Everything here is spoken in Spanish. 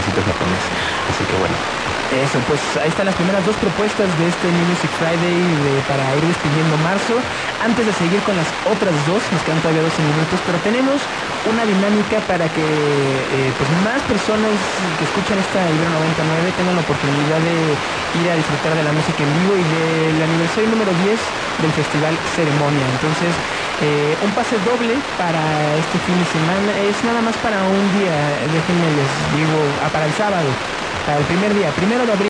cafecito japonés. Así que bueno. Eso, pues ahí están las primeras dos propuestas de este New Music Friday para ir despidiendo marzo. Antes de seguir con las otras dos, nos quedan todavía 12 minutos, pero tenemos una dinámica para que pues más personas que escuchan esta Ibero 99 tengan la oportunidad de ir a disfrutar de la música en vivo y del aniversario número 10 del Festival Ceremonia. Entonces, un pase doble para este fin de semana, es nada más para un día, déjenme les digo, para el sábado. Para el primer día, 1 de abril.